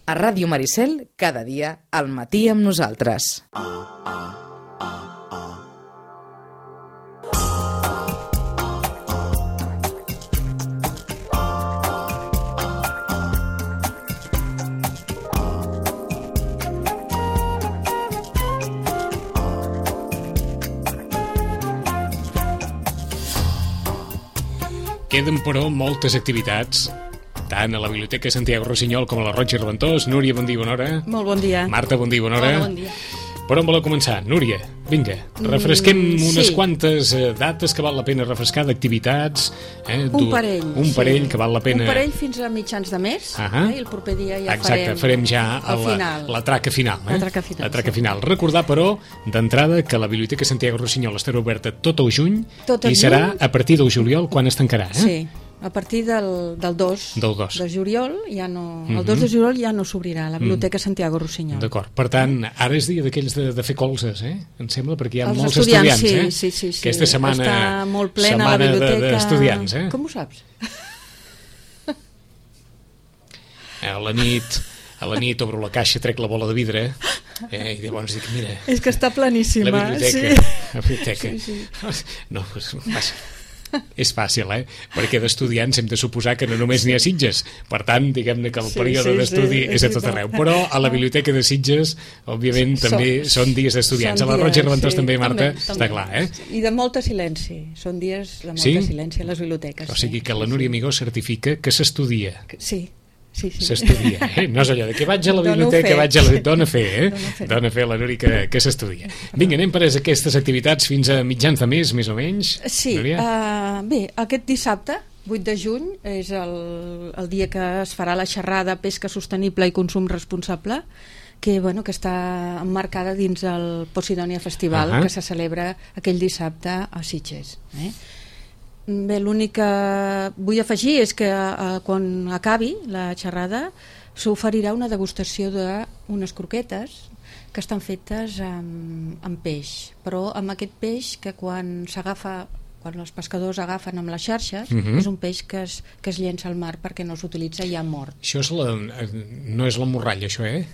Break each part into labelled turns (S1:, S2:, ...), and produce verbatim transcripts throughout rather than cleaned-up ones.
S1: A Ràdio Maricel, cada dia, al matí amb nosaltres.
S2: Queden, però, moltes activitats, tant a la Biblioteca Santiago Rossinyol com a la Roig i Reventós. Núria, bon dia, bona hora.
S3: Molt bon dia.
S2: Marta, bon dia, bona hora.
S3: Hola, bon dia.
S2: Per on voleu començar? Núria, vinga, refresquem mm, unes
S3: sí.
S2: quantes eh, dates que val la pena refrescar, d'activitats. Eh,
S3: un parell.
S2: Un
S3: sí.
S2: parell que val la pena...
S3: Un parell fins a mitjans de mes,
S2: uh -huh.
S3: eh, i el proper dia ja
S2: Exacte,
S3: farem,
S2: farem ja
S3: el
S2: la,
S3: final.
S2: la traca final. Eh?
S3: La traca final,
S2: la traca
S3: sí.
S2: final. Recordar, però, d'entrada, que la Biblioteca Santiago Rossinyol estarà oberta tot el juny
S3: tot el
S2: i serà
S3: juny.
S2: a partir del juliol quan es tancarà. Eh?
S3: Sí. A partir del, del dos
S2: del dos
S3: de juliol, ja no, el
S2: uh -huh.
S3: dos de juliol ja no s'obrirà la Biblioteca Santiago Rossinyol.
S2: D'acord. Per tant, ara és dia d'aquells de, de fer colzes, eh? Em sembla, perquè hi ha
S3: Els
S2: molts
S3: estudiants,
S2: estudiants,
S3: sí,
S2: eh?
S3: sí, sí, sí.
S2: Aquesta setmana,
S3: està molt plena
S2: setmana
S3: la biblioteca
S2: d'estudiants, eh?
S3: Com ho saps?
S2: A la nit, a la nit obro la caixa, trec la bola de vidre, eh? I llavors dic, mira...
S3: És que està planíssima.
S2: La biblioteca.
S3: Sí.
S2: La biblioteca. Sí, sí. No, és fàcil. És fàcil, eh? Perquè d'estudiants hem de suposar que no només n'hi ha Sitges. Per tant, diguem-ne que el
S3: sí,
S2: període
S3: sí,
S2: d'estudi
S3: sí,
S2: és a tot arreu. Però a la biblioteca de Sitges, òbviament, també són, són dies d'estudiants. A la Roig i Reventós sí, també, Marta, també, està també. Clar, eh?
S3: I de molta silenci. Són dies de molta
S2: sí?
S3: silenci a les biblioteques.
S2: O sigui que la
S3: sí,
S2: Núria
S3: sí.
S2: Amigó certifica que s'estudia.
S3: Sí. Sí, sí.
S2: S'estudia, eh? No és allò de que vaig a la biblioteca, vaig a la... Dona fe, eh? Dona fe a la Núria que, que s'estudia. Vinga, anem per aquestes activitats fins a mitjans de mes, més o menys.
S3: Sí, uh, bé, aquest dissabte, vuit de juny, és el, el dia que es farà la xerrada Pesca Sostenible i Consum Responsable, que, bueno, que està emmarcada dins el Posidònia Festival, uh -huh. que se celebra aquell dissabte a Sitges, eh? Bé, l'únic que vull afegir és que eh, quan acabi la xerrada s'oferirà una degustació d'unes croquetes que estan fetes amb, amb peix, però amb aquest peix que quan s'agafa, quan els pescadors agafen amb les xarxes, uh -huh. és un peix que es, que es llença al mar perquè no s'utilitza ja mort.
S2: Això és la, no és la morralla, això, eh?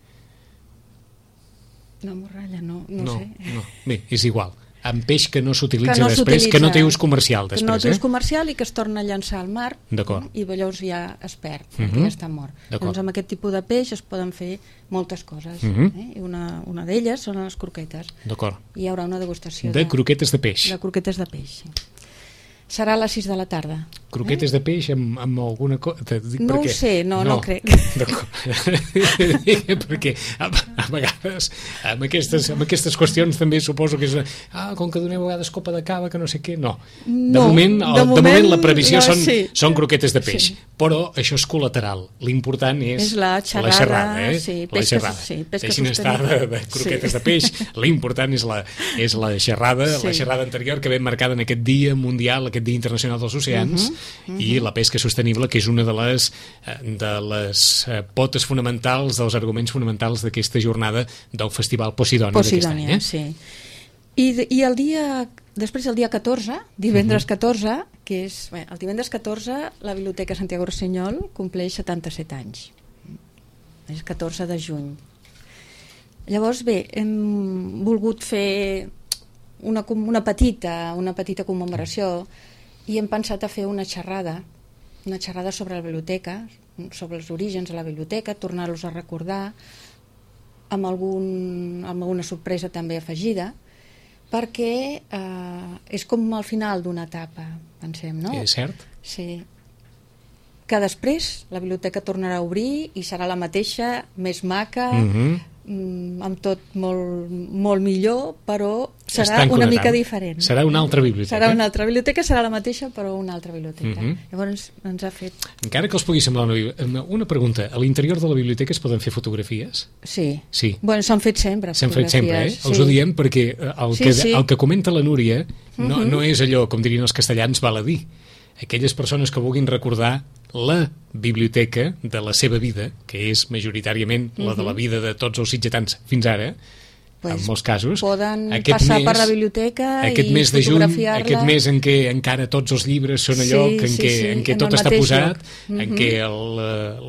S3: La morralla, no, no, no sé.
S2: No, bé, és igual. Amb peix que no s'utilitza
S3: no
S2: després, que no té ús comercial després,
S3: que no té ús
S2: eh?
S3: comercial i que es torna a llançar al mar,
S2: d'acord.
S3: I llavors ja es perd,
S2: uh -huh.
S3: perquè ja està mort. Doncs amb aquest tipus de peix es poden fer moltes coses, uh -huh. eh? I una, una d'elles són les croquetes.
S2: D'acord.
S3: I hi haurà una degustació
S2: de, de croquetes de peix.
S3: De croquetes de peix, sí. Serà a les sis de la tarda.
S2: Croquetes eh? de peix amb, amb alguna cosa...
S3: No ho sé, no, no, no crec.
S2: Perquè a, a vegades amb aquestes, amb aquestes qüestions també suposo que és ah, com que doneu a vegades copa de cava que no sé què, no. De,
S3: no,
S2: moment,
S3: de,
S2: de
S3: moment,
S2: moment la previsió
S3: no,
S2: són,
S3: sí.
S2: són croquetes de peix,
S3: sí.
S2: però això és col·lateral. L'important és,
S3: és la xerrada,
S2: la xerrada, eh?
S3: sí,
S2: la xerrada.
S3: Sí,
S2: deixin estar de, de croquetes sí. de peix, l'important és la, és la xerrada, sí. la xerrada anterior que ve marcada en aquest dia mundial, aquest dia internacional dels oceans, uh -huh, uh -huh. i la pesca sostenible, que és una de les, de les potes fonamentals, dels arguments fonamentals d'aquesta jornada del Festival Posidònia,
S3: Posidònia
S2: d'aquest any.
S3: Eh? Sí. I, I el dia, després el dia catorze, divendres uh -huh. catorze, que és, bé, el divendres catorze la Biblioteca Santiago Rossinyol compleix setanta-set anys. És catorze de juny. Llavors, bé, hem volgut fer una, una petita una petita commemoració i hem pensat a fer una xerrada una xerrada sobre la biblioteca, sobre els orígens de la biblioteca, tornar-los a recordar amb, algun, amb alguna sorpresa també afegida, perquè eh, és com al final d'una etapa, pensem, no?
S2: És cert?
S3: Sí. Que després la biblioteca tornarà a obrir i serà la mateixa, més maca, uh-huh. amb tot molt, molt millor, però serà una mica diferent.
S2: Serà una altra biblioteca.
S3: Serà una altra biblioteca, serà la mateixa, però una altra biblioteca. Uh-huh. Llavors ens ha fet...
S2: Encara que els pugui semblar una, una pregunta, a l'interior de la biblioteca es poden fer fotografies?
S3: Sí.
S2: Sí.
S3: Bueno, s'han fet sempre
S2: S'han fet sempre, eh?
S3: Sí.
S2: Els ho diem perquè el, sí, que, sí. el que comenta la Núria no, uh-huh. no és allò, com dirien els castellans, val a dir. Aquelles persones que vulguin recordar la biblioteca de la seva vida, que és majoritàriament la de la vida de tots els sitgetans fins ara, pues en molts casos,
S3: poden passar mes, per la biblioteca
S2: aquest
S3: i
S2: mes de juny,
S3: fotografiar-la.
S2: Aquest mes en què encara tots els llibres són allò sí, que en, sí, què, sí. en què en tot està posat, uh-huh. en què el, el,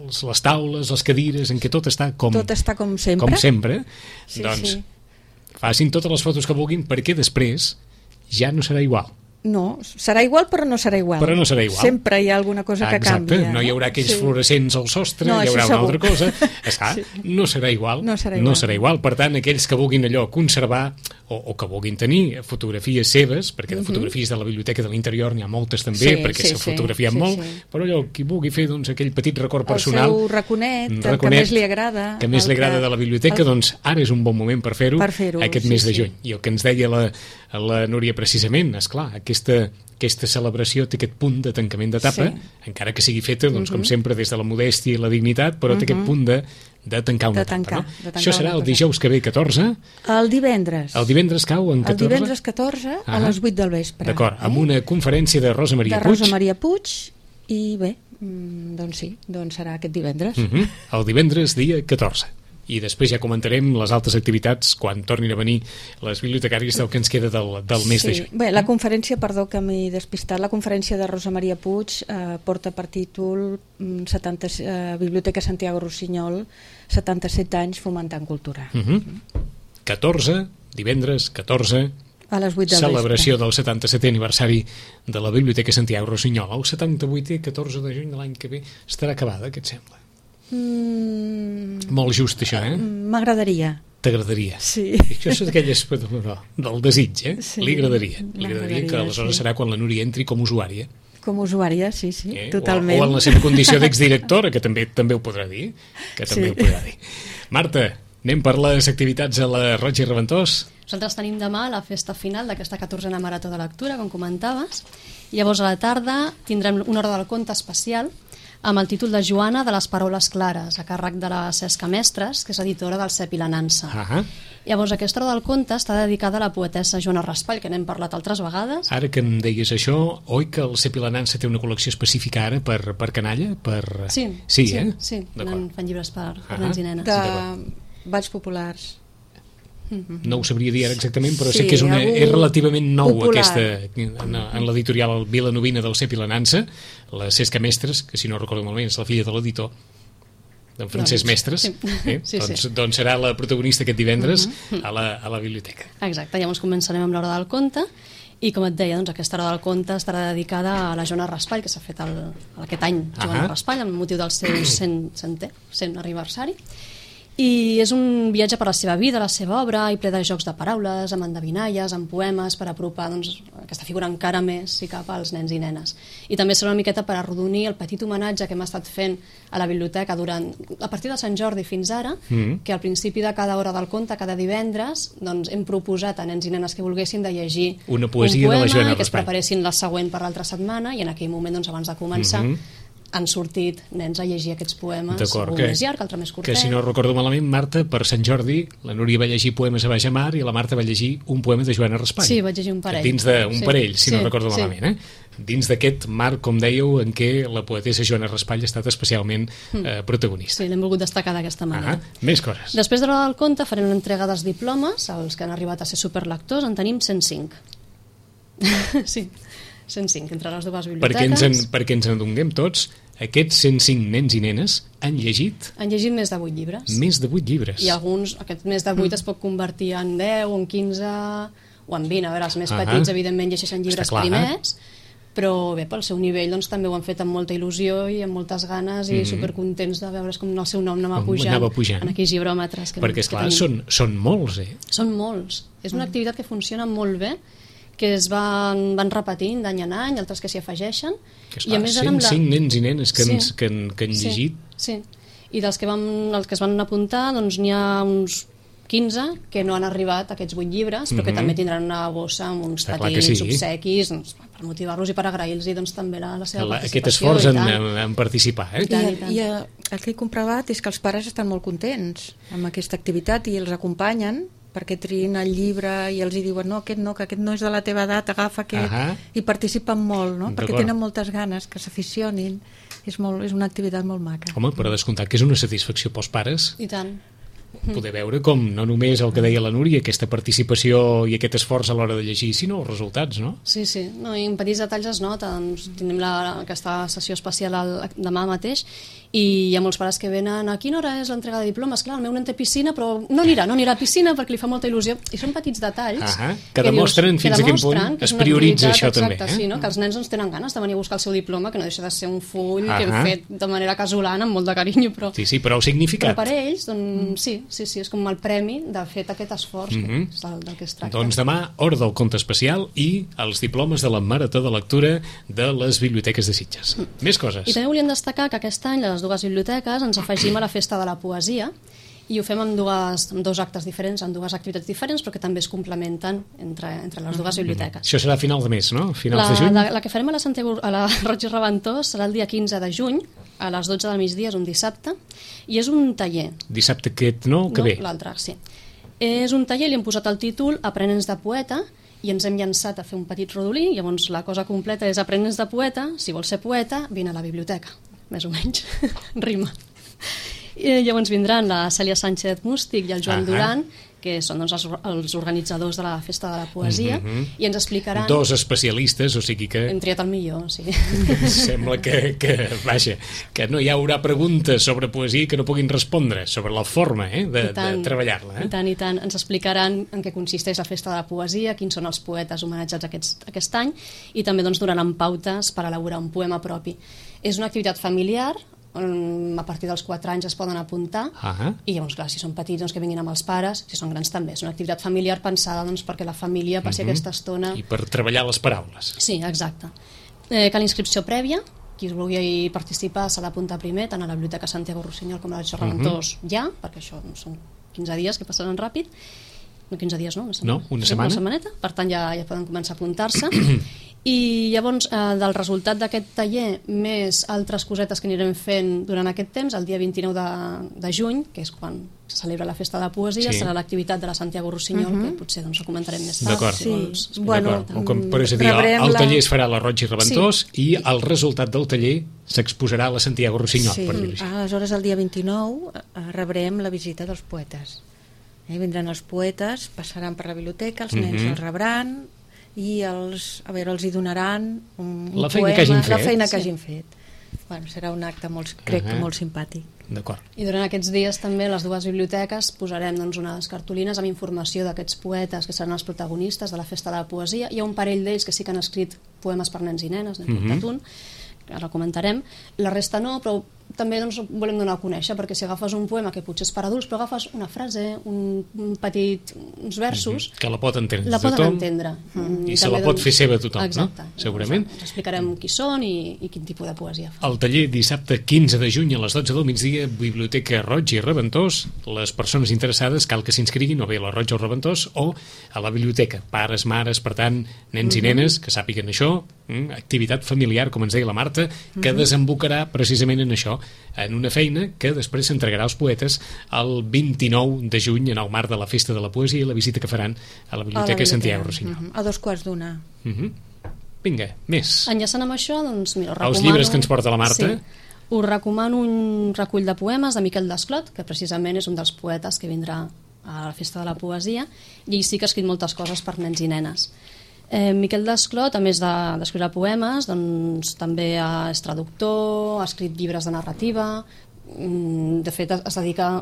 S2: els, les taules, les cadires, en què tot està com,
S3: tot està com sempre.
S2: Com sempre
S3: Sí,
S2: doncs
S3: sí.
S2: facin totes les fotos que vulguin, perquè després ja no serà igual.
S3: No, serà igual però no serà igual.
S2: Però no serà igual.
S3: Sempre hi ha alguna cosa que
S2: Exacte,
S3: canvia.
S2: no hi haurà aquells
S3: Sí.
S2: fluorescents al sostre,
S3: No,
S2: hi haurà
S3: això
S2: una
S3: segur.
S2: altra cosa. Esclar,
S3: Sí.
S2: no serà igual.
S3: No serà
S2: No
S3: igual.
S2: serà igual. Per tant, aquells que vulguin allò conservar o, o que vulguin tenir fotografies seves, perquè de fotografies de la Biblioteca de l'Interior n'hi ha moltes també,
S3: Sí,
S2: perquè
S3: sí,
S2: s'ha
S3: sí,
S2: fotografiat
S3: sí,
S2: molt,
S3: sí.
S2: però allò, qui vulgui fer doncs, aquell petit record personal,
S3: El seu raconet,
S2: un
S3: el que
S2: raconet
S3: més li agrada.
S2: que més
S3: el
S2: li agrada de la biblioteca,
S3: el-
S2: doncs ara és un bon moment per fer-ho,
S3: Per fer-ho,
S2: aquest
S3: sí,
S2: mes de
S3: sí.
S2: juny. I el que ens deia la, la Núria precisament, és clar, aquesta, aquesta celebració té aquest punt de tancament d'etapa,
S3: Sí.
S2: encara que sigui feta, doncs, com sempre, des de la modèstia i la dignitat, però té aquest punt de, de tancar una
S3: De tancar,
S2: etapa. No?
S3: de tancar
S2: Això serà
S3: una
S2: el
S3: cosa.
S2: dijous que ve, catorze,
S3: El divendres.
S2: el divendres cau en
S3: El
S2: catorze?
S3: divendres catorze a
S2: Ah.
S3: les vuit del vespre.
S2: D'acord, amb una conferència de Rosa Maria
S3: de
S2: Puig.
S3: Rosa Maria Puig i bé, mm, doncs sí, doncs serà aquest divendres.
S2: Mhm. El divendres, dia catorze. I després ja comentarem les altres activitats quan tornin a venir les bibliotecàries del que ens queda del, del mes
S3: sí.
S2: de juny.
S3: Bé, la conferència, perdó que m'he despistat, la conferència de Rosa Maria Puig eh, porta per títol mm, setanta, eh, Biblioteca Santiago Rossinyol, setanta-set anys fomentant cultura.
S2: Mhm. catorze, divendres, catorze,
S3: A les vuit del
S2: celebració
S3: vespre.
S2: del setanta-setè aniversari de la Biblioteca Santiago Rossinyol. El setanta-vuitè, catorze de juny de l'any que ve estarà acabada, què et sembla?
S3: Mm,
S2: Molt just, això, eh?
S3: M'agradaria.
S2: T'agradaria.
S3: Sí.
S2: Això és d'aquelles del desig, eh?
S3: Sí,
S2: Li agradaria. Li agradaria
S3: m'agradaria,
S2: que aleshores
S3: sí.
S2: serà quan la Núria entri com a usuària.
S3: Com a usuària, sí, sí,
S2: Eh?
S3: totalment.
S2: O, o en la seva condició d'exdirectora, que també també ho podrà dir. Que també
S3: Sí.
S2: ho podrà dir. Marta, anem per les activitats a la Roig i Reventós?
S4: Nosaltres tenim demà la festa final d'aquesta catorzena marató de lectura, com comentaves. Llavors, a la tarda tindrem una hora del conte especial amb el títol de Joana de les paraules clares, a càrrec de la Cesca Mestres, que és editora del Cep i la Nansa.
S2: Ah,
S4: Llavors, aquesta hora del conte està dedicada a la poetessa Joana Raspall, que n'hem parlat altres vegades.
S2: ara que em deies això, oi que el Cep i la Nansa té una col·lecció específica ara per, per canalla? Per...
S4: Sí,
S2: sí,
S4: sí,
S2: eh?
S4: sí,
S2: D'acord.
S4: fan, fan llibres per, per
S2: Ah,
S4: nens i nenes.
S3: De
S2: d'acord.
S3: balls populars.
S2: No ho sabria dir ara exactament, però
S3: Sí,
S2: sé que és, una,
S3: algú
S2: és relativament nou
S3: popular.
S2: aquesta, en, en l'editorial Vilanovina del Cep i la Nansa, la Cesca Mestres, que si no recordo malament és la filla de l'editor, d'en Francesc
S4: Doncs,
S2: Mestres,
S4: sí.
S2: eh?
S4: Sí,
S2: doncs,
S4: sí.
S2: doncs serà la protagonista aquest divendres a, la, a la biblioteca.
S4: Exacte, llavors començarem amb l'hora del conte i com et deia, doncs, aquesta hora del conte estarà dedicada a la Joana Raspall, que s'ha fet el, aquest any Joana
S2: Ahà.
S4: Raspall amb motiu del seu cent, centè, cent aniversari, i és un viatge per la seva vida, la seva obra, i ple de jocs de paraules, amb endevinalles, amb poemes, per apropar doncs, aquesta figura encara més, si cap, als nens i nenes. I també serà una miqueta per arrodonir el petit homenatge que hem estat fent a la biblioteca durant, a partir de Sant Jordi fins ara,
S2: Mm.
S4: que al principi de cada hora del conte, cada divendres, doncs, hem proposat a nens i nenes que volguessin de llegir
S2: Una poesia
S4: un
S2: de la
S4: poema
S2: Joana
S4: i que es
S2: Raspall.
S4: preparessin la següent per l'altra setmana, i en aquell moment, doncs, abans de començar,
S2: Mhm.
S4: han sortit nens a llegir aquests poemes,
S2: D'acord,
S4: un
S2: que,
S4: més llarg, altre més curtet.
S2: que si no recordo malament, Marta, per Sant Jordi, la Núria va llegir poemes a Baix Mar i la Marta va llegir un poema de Joana Raspall.
S4: Sí, vaig llegir un parell.
S2: Dins d'un
S4: Sí,
S2: parell, si
S4: sí,
S2: no recordo
S4: sí.
S2: malament, eh? Dins d'aquest marc, com dèieu, en què la poetessa Joana Raspall ha estat especialment eh, protagonista.
S4: Sí, l'hem volgut destacar d'aquesta manera.
S2: Ah, més coses.
S4: Després de l'hora del conte farem l'entrega dels diplomes als que han arribat a ser superlectors. En tenim cent cinc. Sí, cent cinc, entre les dues biblioteques.
S2: Perquè ens, en, perquè ens n'adonem tots, aquests cent cinc nens i nenes han llegit
S4: Han llegit més de vuit llibres.
S2: més de vuit llibres.
S4: I alguns, aquest més de vuit es pot convertir en deu, en quinze o en vint. A veure, els més
S2: Ahà.
S4: petits, evidentment, llegeixen llibres
S2: Està clar,
S4: primers, però bé, pel seu nivell doncs, també ho han fet amb molta il·lusió i amb moltes ganes i
S2: Mhm.
S4: supercontents de veure com el seu nom anava
S2: Com
S4: pujant,
S2: anava pujant.
S4: en aquells llibròmetres que,
S2: Perquè,
S4: que
S2: esclar,
S4: tenim.
S2: són, són molts, eh?
S4: Són molts. És una activitat que funciona molt bé, que es van, van repetint d'any en any, altres que s'hi afegeixen.
S2: Que, esclar,
S4: ara
S2: cent
S4: amb la-
S2: cinc nens i nenes que,
S4: Sí.
S2: ens, que, han, que han
S4: Sí,
S2: llegit.
S4: Sí, i dels que, vam, els que es van apuntar doncs n'hi ha uns quinze que no han arribat a aquests vuit llibres, però que
S2: Mhm.
S4: també tindran una bossa amb uns
S2: Està clar que
S4: petits
S2: sí.
S4: obsequis doncs, per motivar-los i per agrair-los doncs, també la, la seva
S2: La,
S4: participació.
S2: aquest esforç
S4: i
S2: en,
S4: tant.
S2: en, en participar, eh?
S4: I tant,
S3: I,
S4: i tant.
S3: i eh, el que he comprovat és que els pares estan molt contents amb aquesta activitat i els acompanyen perquè triïn el llibre i els hi diuen no, aquest no, que aquest no és de la teva edat, agafa aquest,
S2: Ahà.
S3: i participen molt, no? perquè
S2: D'acord.
S3: tenen moltes ganes que s'aficionin. És, molt, és una activitat molt maca.
S2: Home, per descomptat que és una satisfacció pels pares
S4: I tant.
S2: poder veure com no només el que deia la Núria, aquesta participació i aquest esforç a l'hora de llegir, sinó els resultats, no?
S4: Sí, sí, no, i en petits detalls es nota. Doncs, tenim la, aquesta sessió especial el, demà mateix i hi ha molts pares que venen a quina hora és l'entrega de diplomes, clar, el meu nen té piscina però no anirà, no anirà a piscina perquè li fa molta il·lusió, i són petits detalls
S2: uh -huh. que demostren
S4: dius,
S2: fins
S4: que
S2: a quin punt es prioritza això
S4: exacte,
S2: també
S4: eh? Sí, no? Que els nens doncs, tenen ganes de venir a buscar el seu diploma, que no deixa de ser un full uh -huh. que hem fet de manera casolana, amb molt de carinyo, però,
S2: sí, sí, però el significat
S4: però per ells doncs, sí, sí, sí, és com el premi de fet aquest esforç uh -huh. que és del, del que es tracta.
S2: Doncs demà, hora del conte especial i els diplomes de la Marató de Lectura de les biblioteques de Sitges. Mm. Més coses.
S4: I també volíem destacar que aquest any a les dues biblioteques ens afegim a la Festa de la Poesia i ho fem amb, dues, amb dos actes diferents, amb dues activitats diferents, però que també es complementen entre, entre les dues biblioteques.
S2: Això serà a final de mes, no? Finals
S4: la,
S2: de juny?
S4: La, la que farem a la, Santiago, a la Roig i Reventós serà el dia quinze de juny, a les dotze del migdia, és un dissabte, i és un taller.
S2: Dissabte aquest, no? Que
S4: no,
S2: ve?
S4: L'altre, sí. És un taller, li hem posat el títol Aprenents de Poeta, i ens hem llançat a fer un petit rodolí, llavors la cosa completa és Aprenents de Poeta, si vols ser poeta, vine a la biblioteca, més o menys, rima. I llavors vindran la Cèlia Sánchez Mústic i el Joan uh -huh. Duran, que són doncs, els, els organitzadors de la Festa de la Poesia, uh -huh. i ens explicaran...
S2: Dos especialistes, o sigui que...
S4: Hem triat el millor, sí.
S2: Sembla que, que, vaja, que no hi haurà preguntes sobre poesia que no puguin respondre, sobre la forma eh, de, de treballar-la. Eh?
S4: I tant, i tant. Ens explicaran en què consisteix la Festa de la Poesia, quins són els poetes homenatjats aquest, aquest any, i també doncs, donaran pautes per elaborar un poema propi. És una activitat familiar, a partir dels quatre anys es poden apuntar uh -huh. i llavors, clar, si són petits doncs que vinguin amb els pares, si són grans també és una activitat familiar pensada doncs, perquè la família passi uh -huh. aquesta estona
S2: i per treballar les paraules.
S4: Sí, exacte. Eh, cal inscripció prèvia, qui vulgui participar s'ha d'apuntar primer tant a la Biblioteca Santiago Rossinyol com a la Roig i Reventós uh -huh. ja, perquè això doncs, són quinze dies que passaran ràpid, no quinze dies no, una setmana.
S2: No, una setmana.
S4: Una setmaneta, per tant ja, ja poden començar a apuntar-se. I llavors, eh, del resultat d'aquest taller, més altres cosetes que anirem fent durant aquest temps, el dia vint-i-nou de, de juny, que és quan se celebra la Festa de la Poesia, sí. serà l'activitat de la Santiago Rossinyol, uh -huh. que potser doncs, ho comentarem més tard.
S2: D'acord,
S4: si vols,
S2: sí. bueno, com, per és a dir, el, el taller es farà a la Roig i Reventós sí. i el resultat del taller s'exposarà a la Santiago Rossinyol.
S3: Sí,
S2: per dir-ho així.
S3: Aleshores el dia vint-i-nou eh, rebrem la visita dels poetes. Eh, vindran els poetes, passaran per la biblioteca, els nens uh -huh. els rebran i els, a veure, els hi donaran un, un
S2: la feina
S3: poema,
S2: que hagin fet.
S3: la feina que
S4: sí.
S3: hagin fet. Bueno, serà un acte molt, crec uh -huh. que molt simpàtic.
S2: D'acord.
S4: I durant aquests dies també a les dues biblioteques posarem doncs, unes cartolines amb informació d'aquests poetes que seran els protagonistes de la Festa de la Poesia. Hi ha un parell d'ells que sí que han escrit poemes per nens i nenes, n'hem portat uh -huh. un, ara comentarem, la resta no, però també doncs, volem donar a conèixer, perquè si agafes un poema que potser és per adults, però agafes una frase, un, un petit, uns versos...
S2: Mm-hmm. Que la pot entendre
S4: la poden
S2: tothom.
S4: entendre.
S2: Mm. I, I se la pot doncs, fer seva tothom,
S4: exacte,
S2: no? Segurament.
S4: Doncs, explicarem qui són i, i quin tipus de poesia fan.
S2: El taller dissabte quinze de juny a les dotze del migdia, Biblioteca Roig i Reventós. Les persones interessades cal que s'inscriguin o bé a la Roig o Reventós o a la biblioteca. Pares, mares, per tant, nens mm-hmm. i nenes que sàpiguen això, mm, activitat familiar, com ens deia la Marta, que mm-hmm. desembocarà precisament en això, en una feina que després s'entregarà als poetes el vint-i-nou de juny en el marc de la Festa de la Poesia i la visita que faran a la Biblioteca a Santiago Rossinyol.
S3: Uh -huh. A dos quarts d'una.
S2: Uh -huh. Vinga, més.
S4: Enllaçant amb això, doncs, mira, recomano...
S2: Els llibres que ens porta la Marta.
S4: Sí. Us recomano un recull de poemes de Miquel Desclot, que precisament és un dels poetes que vindrà a la Festa de la Poesia, i ell sí que ha escrit moltes coses per nens i nenes. Eh, Miquel Desclot, a més d'escriure de, poemes, doncs, també és traductor, ha escrit llibres de narrativa, de fet es dedica,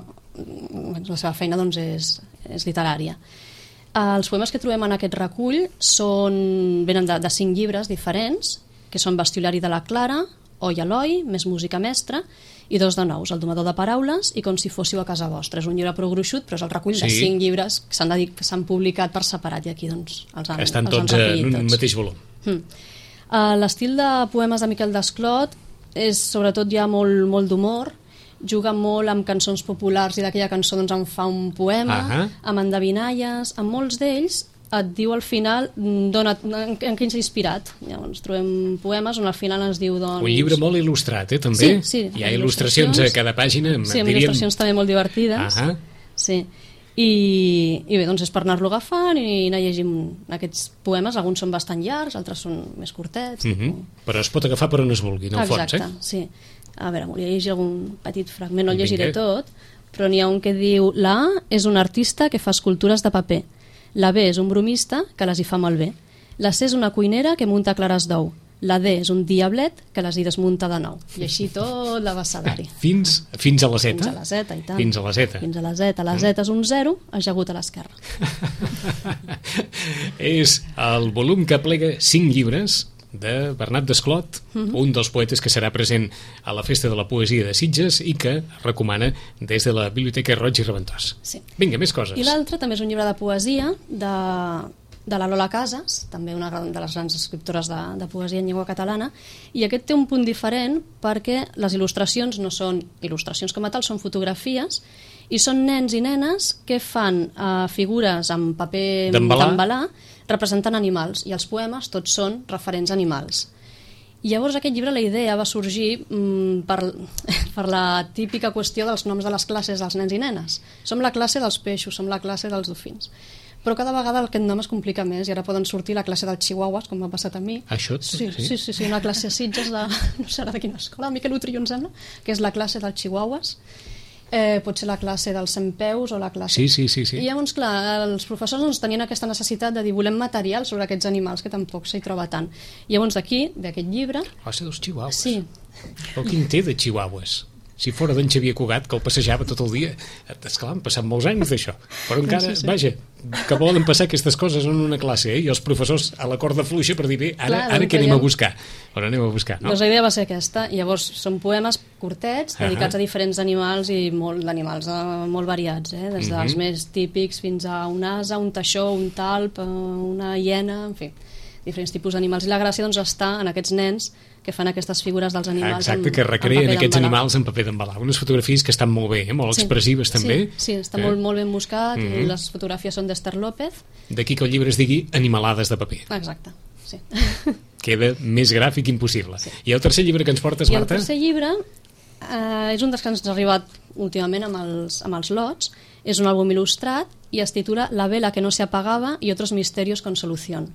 S4: la seva feina doncs, és, és literària. Els poemes que trobem en aquest recull són, venen de, de cinc llibres diferents, que són Bestiolari de la Clara, Oi Eloi, Més música mestra, i dos de nous, El domador de paraules i Com si fóssiu a casa vostra. És un llibre prou gruixut, però és el recull sí. de cinc llibres que s'han s'han publicat per separat i aquí doncs, els han,
S2: estan
S4: els
S2: tots
S4: han
S2: en un
S4: tots.
S2: mateix volum.
S4: Hmm. Uh, l'estil de poemes de Miquel Desclot és sobretot ja molt, molt d'humor, juga molt amb cançons populars i d'aquella cançó doncs en fa un poema, uh -huh. amb endevinalles, amb molts d'ells et diu al final dona, en, en què ens ha inspirat. Llavors trobem poemes on al final ens diu doncs...
S2: Un llibre molt il·lustrat, eh, també?
S4: Sí, sí.
S2: Hi ha il·lustracions a cada pàgina.
S4: Sí, amb
S2: diríem...
S4: il·lustracions també molt divertides.
S2: Uh -huh.
S4: Sí. I, i bé, doncs és per anar-lo agafant i anar llegint aquests poemes. Alguns són bastant llargs, altres són més curtets.
S2: Uh -huh. Però es pot agafar per on es vulgui, no?
S4: Exacte,
S2: fons, eh?
S4: sí. A veure, volia llegir algun petit fragment, no el llegiré tot, però n'hi ha un que diu: la A és un artista que fa escultures de paper, la B és un bromista que les hi fa malbé, la C és una cuinera que munta clares d'ou, La D és un diablet que les hi desmunta de nou. I així tot l'abecedari.
S2: Fins, fins a la Z?
S4: Fins a la Z, i tant.
S2: Fins a la Z.
S4: Fins a la Z. La Z és un zero, ajagut a l'esquerra.
S2: És el volum que plega cinc llibres de Bernat Desclot, uh-huh. un dels poetes que serà present a la Festa de la Poesia de Sitges i que recomana des de la Biblioteca Roig i Reventós.
S4: Sí.
S2: Vinga, més coses.
S4: I l'altre també és un llibre de poesia de, de la Lola Casas, també una de les grans escriptores de, de poesia en llengua catalana, i aquest té un punt diferent perquè les il·lustracions no són il·lustracions com a tal, són fotografies, i són nens i nenes que fan uh, figures amb paper d'embalar representant animals, i els poemes tots són referents a animals. I llavors aquest llibre, la idea va sorgir mm, per, per la típica qüestió dels noms de les classes dels nens i nenes. Som la classe dels peixos, som la classe dels dofins. Però cada vegada aquest nom es complica més i ara poden sortir la classe dels chihuahuas, com m'ha passat a mi.
S2: Això?
S4: Sí, sí, sí, sí, sí, una classe a Sitges de... no sé de quina escola, Miquel Utrillo em sembla, que és la classe dels chihuahuas. Eh, pot ser la classe dels centpeus o la classe...
S2: Sí, sí, sí, sí.
S4: I llavors, clar, els professors doncs, tenien aquesta necessitat de dir volem material sobre aquests animals que tampoc s'hi troba tant. I llavors d'aquí, d'aquest llibre...
S2: Classe dels chihuahuas.
S4: Sí.
S2: Però quin té de chihuahuas? Si fora d'en Xavier Cugat, que el passejava tot el dia, esclar, han passat molts anys d'això. Però encara, sí, sí. vaja, que poden passar aquestes coses en una classe, eh? I els professors a la corda fluixa per dir, bé, ara, Clar, ara què anem a buscar? Ara anem a buscar, no?
S4: Doncs la idea va ser aquesta. Llavors, són poemes curtets, dedicats uh -huh. a diferents animals i molt d'animals eh, molt variats, eh? Des dels uh -huh. més típics fins a un ase, un teixó, un talp, una hiena, en fi, diferents tipus d'animals. I la gràcia, doncs, està en aquests nens que fan aquestes figures dels animals.
S2: Exacte,
S4: en,
S2: que recreen aquests animals en paper d'embalar. Unes fotografies que estan molt bé, eh? Molt sí, expressives també.
S4: Sí, sí, està eh? molt, molt ben buscat. Mm -hmm. Les fotografies són d'Esther López.
S2: D'aquí que el llibre es digui Animalades de paper.
S4: Exacte, sí.
S2: Queda més gràfic impossible. Sí. I el tercer llibre que ens portes,
S4: I
S2: Marta?
S4: I el tercer llibre eh, és un dels que ens ha arribat últimament amb els, amb els lots. És un àlbum il·lustrat i es titula La vela que no se apagava y otros misterios con solución.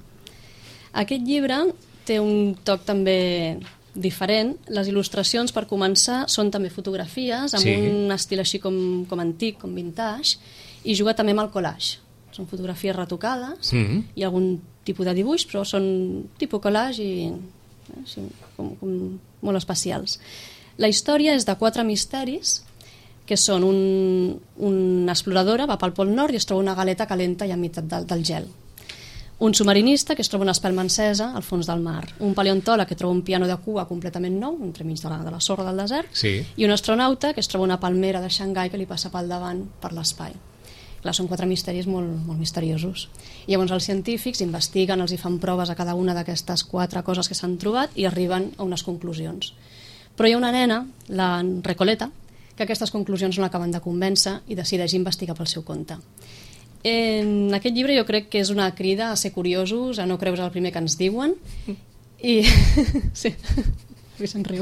S4: Aquest llibre té un toc també diferent. Les il·lustracions, per començar, són també fotografies amb sí. un estil així com, com antic, com vintage, i juga també amb el collage. Són fotografies retocades mm-hmm. i algun tipus de dibuix, però són tipus collage i eh, així, com, com molt especials. La història és de quatre misteris que són un, una exploradora, va pel Pol Nord i es troba una galeta calenta i a meitat del, del gel. Un submarinista que es troba una espelma encesa al fons del mar, un paleontòleg que troba un piano de cua completament nou entremig de la, de la sorra del desert
S2: sí.
S4: i un astronauta que es troba una palmera de Xangai que li passa pel davant per l'espai. Clar, són quatre misteris molt, molt misteriosos. I llavors els científics investiguen, els hi fan proves a cada una d'aquestes quatre coses que s'han trobat i arriben a unes conclusions. Però hi ha una nena, la Recoleta, que aquestes conclusions no l'acaben de convèncer i decideix investigar pel seu compte. En aquest llibre jo crec que és una crida a ser curiosos, a no creure el primer que ens diuen i... sí, se'n riu.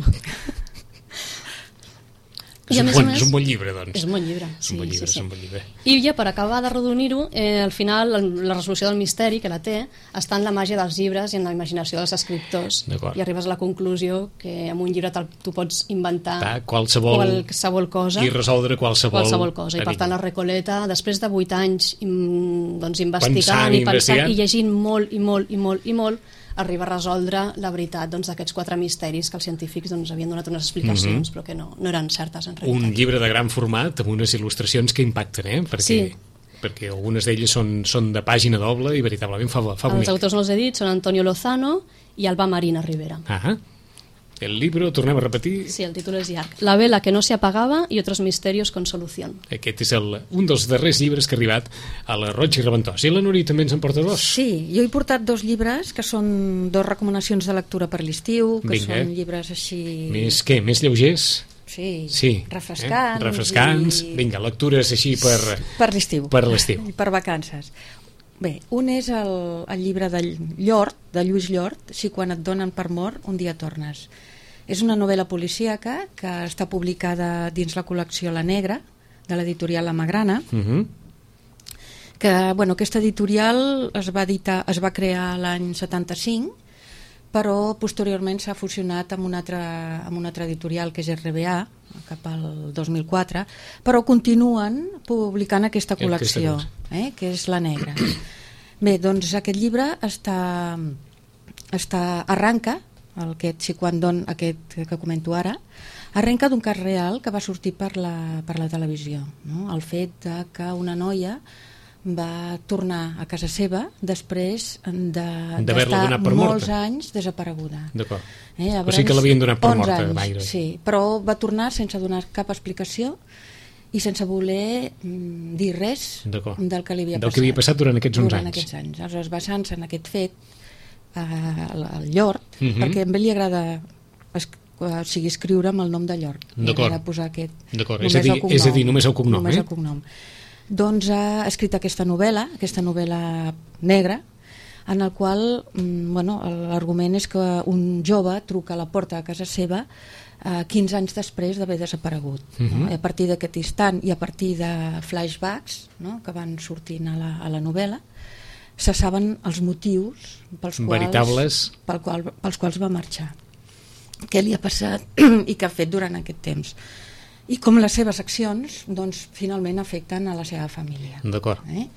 S2: És un, bon, més, és un bon llibre, doncs.
S4: És un bon llibre,
S2: sí, un bon llibre,
S4: sí, sí.
S2: Un bon llibre.
S4: I ja per acabar de redonir-ho, eh, al final la resolució del misteri, que la té, està en la màgia dels llibres i en la imaginació dels escriptors. I arribes a la conclusió que en un llibre tu pots inventar
S2: Ta, qualsevol,
S4: qualsevol cosa
S2: i resoldre qualsevol,
S4: qualsevol cosa. I per tant la Recoleta, després de vuit anys doncs, investigant
S2: pensant,
S4: i pensant i llegint molt i molt i molt i molt, arriba a resoldre la veritat doncs, d'aquests quatre misteris que els científics doncs, havien donat unes explicacions, mm-hmm. però que no, no eren certes en realitat.
S2: Un llibre de gran format amb unes il·lustracions que impacten, eh? Perquè,
S4: sí.
S2: perquè algunes d'elles són, són de pàgina doble i veritablement fa, fa bonic.
S4: Els autors no els he dit, són Antonio Lozano i Alba Marina Rivera.
S2: Ah, el llibre, tornem a repetir...
S4: Sí, el títol és llarg. La vela que no se apagava y otros misterios con solución.
S2: Aquest és el, un dels darrers llibres que ha arribat a la Roig i Reventós. I la Nuri també ens en porta dos?
S3: Sí, jo he portat dos llibres que són dos recomanacions de lectura per l'estiu, que
S2: Vinga.
S3: Són llibres així...
S2: Més què? Més lleugers?
S3: Sí,
S2: sí.
S3: refrescants.
S2: Eh? Refrescants. I... Vinga, lectures així per...
S3: Per l'estiu.
S2: Per l'estiu.
S3: Per vacances. Bé, un és el, el llibre de Llort, de Lluís Llort, Si quan et donen per mort, un dia tornes. És una novel·la policíaca que està publicada dins la col·lecció La Negra, de l'editorial La Magrana,
S2: uh-huh.
S3: que, bueno, aquesta editorial es va, editar, es va crear l'any setanta-cinc, però posteriorment s'ha fusionat amb una altra, amb una altra editorial, que és R B A, cap al dos mil quatre, però continuen publicant aquesta col·lecció, eh, que és La Negra. Bé, doncs aquest llibre està, està arranca el, aquest Xiquandón, aquest que comento ara, arrenca d'un cas real que va sortir per la, per la televisió, no? El fet de que una noia va tornar a casa seva després de, d'estar molts anys desapareguda.
S2: D'acord.
S3: Eh,
S2: o sigui que l'havien donat per morta,
S3: anys,
S2: gaire.
S3: Sí, però va tornar sense donar cap explicació i sense voler mm, dir res del que li havia
S2: del
S3: passat.
S2: que havia passat durant aquests uns
S3: durant
S2: anys.
S3: Aquests anys. Aleshores, basant-se en aquest fet, eh, el Llort,
S2: uh -huh.
S3: perquè a ell li agrada es, o sigui, escriure amb el nom de Llort. Li agrada posar aquest...
S2: D'acord, és a, dir, és a dir, només el cognom.
S3: Només
S2: eh?
S3: el cognom. Doncs ha escrit aquesta novel·la, aquesta novel·la negra, en el qual, mm, bueno, l'argument és que un jove truca a la porta de casa seva eh, quinze anys després d'haver desaparegut. Uh -huh. No? I a partir d'aquest instant i a partir de flashbacks, no?, que van sortint a la, a la novel·la, se saben els motius pels quals,
S2: veritables
S3: pel qual, pels quals va marxar, què li ha passat i què ha fet durant aquest temps, i com les seves accions, doncs, finalment afecten a la seva família.
S2: D'acord.
S3: Eh?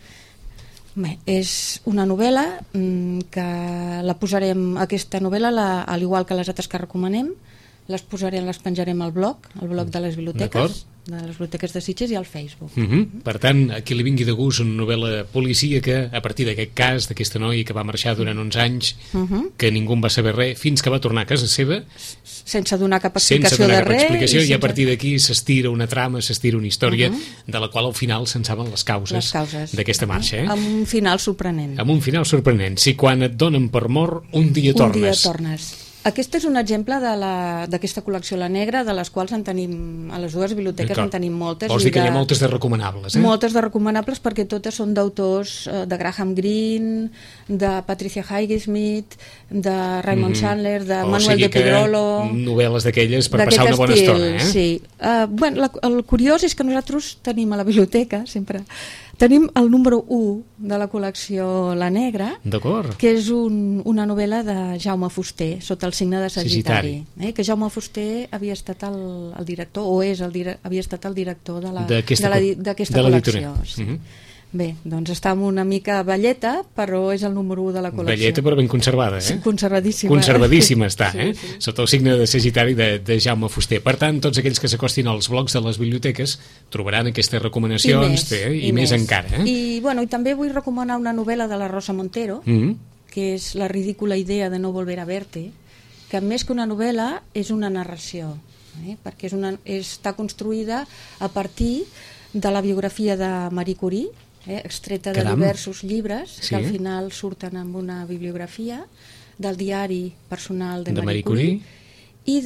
S3: Bé, és una novel·la mm, que la posarem, aquesta novel·la, la, al igual que les altres que recomanem, les posarem, les penjarem al blog, al blog de les biblioteques, de les biblioteques de Sitges i al Facebook.
S2: Uh -huh. Per tant, a qui li vingui de gust una novel·la policíaca a partir d'aquest cas, d'aquesta noia que va marxar durant uns anys, uh -huh. que ningú en va saber res, fins que va tornar a casa seva
S3: sense donar cap explicació
S2: sense donar
S3: de
S2: cap
S3: res,
S2: explicació, i, sense... i a partir d'aquí s'estira una trama, s'estira una història uh -huh. de la qual al final se'n saben les causes,
S3: les causes.
S2: d'aquesta marxa. Eh?
S3: Amb un final sorprenent.
S2: Amb un final sorprenent. Si quan et donen per mort, un dia tornes.
S3: Un dia tornes. Aquest és un exemple d'aquesta col·lecció La Negra, de les quals en tenim, a les dues biblioteques en tenim moltes.
S2: Vols dir que hi ha moltes de recomanables, eh?
S3: Moltes de recomanables, perquè totes són d'autors eh, de Graham Greene, de Patricia Highsmith, de Raymond mm. Chandler, de
S2: o
S3: Manuel
S2: sigui
S3: de Pedrolo...
S2: novel·les d'aquelles per passar una bona
S3: estil,
S2: estona, eh?
S3: Sí. Uh, bueno, la, el curiós és que nosaltres tenim a la biblioteca, sempre... Tenim el número u de la col·lecció La Negra, que és un, una novel·la de Jaume Fuster, sota el signe de Sagitari. Eh? Que Jaume Fuster havia estat el, el director, o és el, havia estat el director d'aquesta col·lecció. Sí. Uh -huh. Bé, doncs està amb una mica velleta, però és el número u de la col·lecció.
S2: Velleta però ben conservada, eh?
S3: Sí, conservadíssima.
S2: Conservadíssima està, eh?
S3: Sí, sí.
S2: Sota el signe de Sagitari de, de Jaume Fuster. Per tant, tots aquells que s'acostin als blogs de les biblioteques trobaran aquestes recomanacions i més, eh? I, i més, més encara. Eh?
S3: I, bueno, I també vull recomanar una novel·la de la Rosa Montero, mm -hmm. que és La ridícula idea de no volver a verte, que més que una novel·la és una narració, eh? Perquè és una, és, està construïda a partir de la biografia de Marie Curie, Eh, extreta de
S2: Caram.
S3: diversos llibres,
S2: sí.
S3: que al final surten amb una bibliografia del diari personal de,
S2: de
S3: Marie
S2: Marie Curie,
S3: Curie i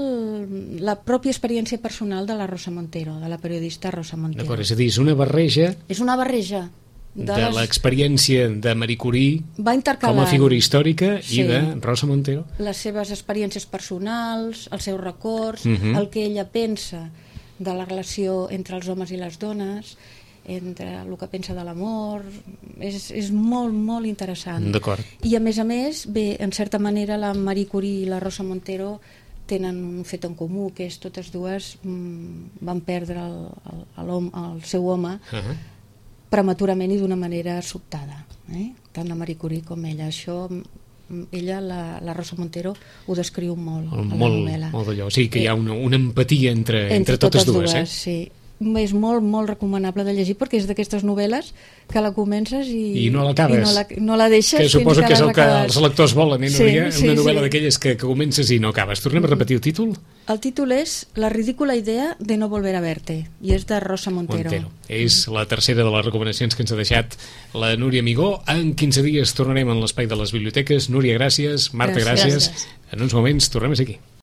S3: de la pròpia experiència personal de la Rosa Montero, de la periodista Rosa Montero.
S2: D'acord, és a dir, és una barreja...
S3: És una barreja
S2: de, de les... l'experiència de Marie Curie
S3: va
S2: com a figura històrica
S3: sí.
S2: i de Rosa Montero.
S3: Les seves experiències personals, els seus records,
S2: uh -huh.
S3: el que ella pensa de la relació entre els homes i les dones, entre el que pensa de l'amor, és, és molt, molt interessant.
S2: D'acord.
S3: I a més a més, bé, en certa manera la Marie Curie i la Rosa Montero tenen un fet en comú, que és totes dues mm, van perdre el, el, el, el seu home uh -huh. prematurament i d'una manera sobtada, eh? Tant la Marie Curie com ella. Això ella, la, la Rosa Montero, ho descriu molt a la novel·la.
S2: Molt d'allò, o sigui que hi ha una, una empatia entre, entre,
S3: entre
S2: totes,
S3: totes
S2: dues,
S3: dues,
S2: eh?
S3: Sí. És molt, molt recomanable de llegir, perquè és d'aquestes novel·les que la comences i,
S2: I no l'acabes,
S3: i no, la, no la deixes,
S2: que suposo
S3: fins
S2: que és el que
S3: acabes.
S2: els lectors volen, eh,
S3: sí,
S2: Núria?
S3: sí,
S2: una novel·la
S3: sí.
S2: d'aquelles que, que comences i no acabes. Tornem a repetir el títol?
S3: El títol és La ridícula idea de no volver a verte, i és de Rosa Montero.
S2: Montero. És la tercera de les recomanacions que ens ha deixat la Núria Amigó. En quinze dies tornarem en l'espai de les biblioteques. Núria, gràcies. Marta, gràcies. gràcies. En uns moments tornem a ser aquí.